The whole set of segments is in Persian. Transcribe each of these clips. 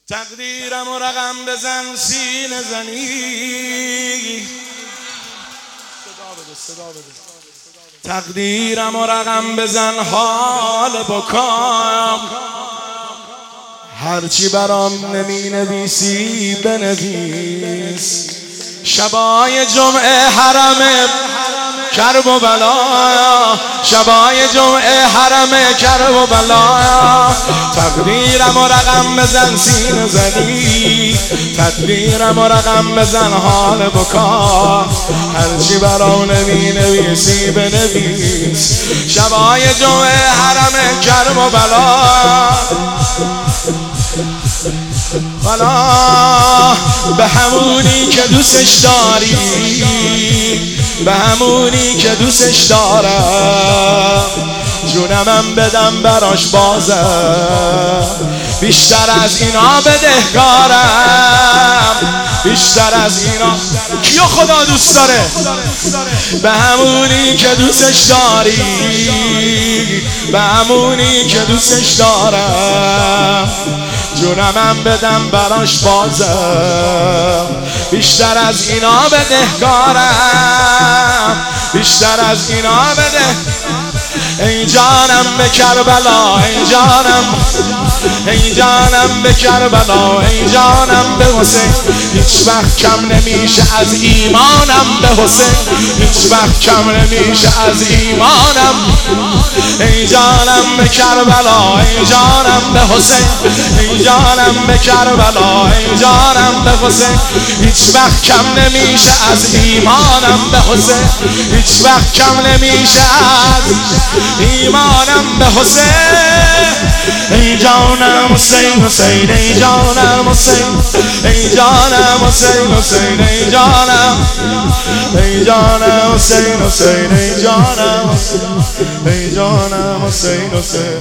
تقدیرم و رقم بزن سینه زنی، تقدیرم و رقم بزن حال بکام، هرچی برام نمی نویسی بنویس. شبای جمعه حرم کرب و بلا، شبای جمعه حرم کرب و بلا، تقدیرم و رقم بزن سینه زنی، تقدیرم و رقم بزن حال بکا، هرچی برام نمی نویسی بنویس. شبای جمعه حرم کرب و بلا، بلا به همونی که دوستش داری، به همونی که دوستش دارم، جونمم بدم براش بازم، بیشتر از اینا بدهکارم، بیشتر از اینا. کیو خدا دوست داره؟ به همونی که دوستش داری، به همونی که دوستش دارم، جونمم بدم براش بازم، بیشتر از اینا بدهکارم، بیشتر از اینا بده. ای جانم به کربلا، ای جانم، ای جانم به کربلا، ای جانم به حسین، هیچ وقت کم نمیشه از ایمانم به حسین، هیچ وقت کم نمیشه از ایمانم. ای جانم به کربلا، ای جانم به حسین، ای جانم به کربلا، ای جانم به حسین، هیچ وقت کم نمیشه از ایمانم به حسین، هیچ وقت کم نمیشه از ایمانم به حسین. ای جانم حسین حسین، ای جانم حسین، ای جانم حسین حسین، ای جانم، ای جانم حسین حسین، ای جانم، ای جانم حسین حسین،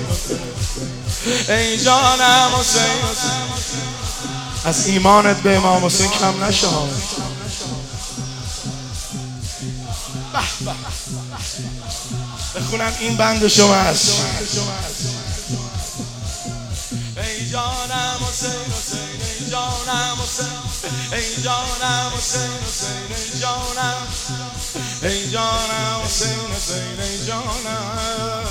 ای جانم حسین حسین. از ایمانت به امام حسین کم نشه. بخونم این بند شما هست. ای جانم حسین حسین، ای جانم حسین، ای جانم حسین حسین، ای جانم، ای جانم حسین حسین، ای جانم.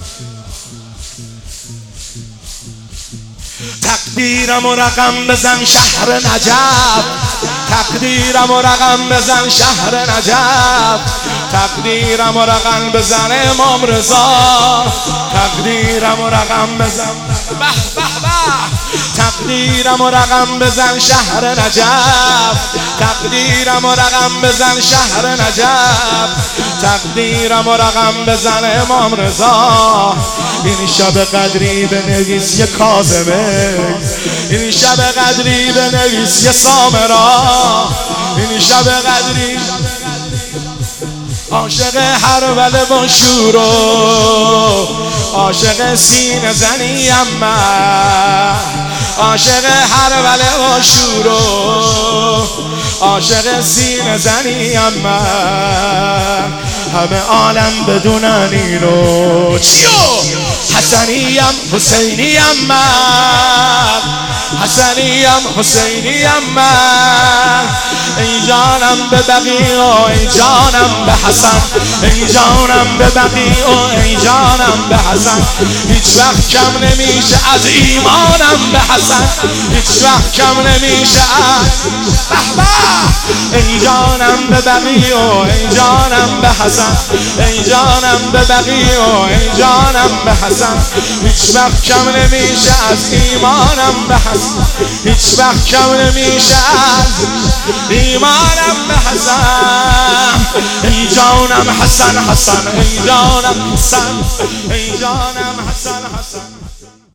تقدیرم و رقم بزن شهر نجف، تقدیرم و رقم بزن شهر نجف، تقدیرم و رقم بزن امام رضا، تقدیرم و رقم بزن به به به، تقدیرم و رقم بزن شهر نجف، تقدیرم و رقم بزن شهر نجف، تقدیرم و رقم بزن امام رضا. این شب قدری بنویس یه کاظمه، این شب قدری بنویس یه سامرا، این شب قدری عاشق هرولة با شور و عاشق سینه زنیم من، عاشق هرولة با شور و عاشق سینه زنیم من، همه عالم بدونن اینو. چیو؟ حسنیم حسینیم من، حسنیم حسینیم من. ای جانم به بقیع و ای جانم به حسن، ای جانم به بقیع و ای جانم به حسن، هیچ وقت کم نمیشه از ایمانم به حسن، هیچ وقت کم نمیشه از به به. ای جانم به بقیع و ای جانم به حسن، ای جانم به بقیع و ای جانم به حسن، هیچ وقت کم نمیشه از ایمانم به حسن، هیچ وقت کم نمیشه از ایمانم به حسن. ای جانم حسن حسن، ای جانم حسن، ای جانم حسن حسن.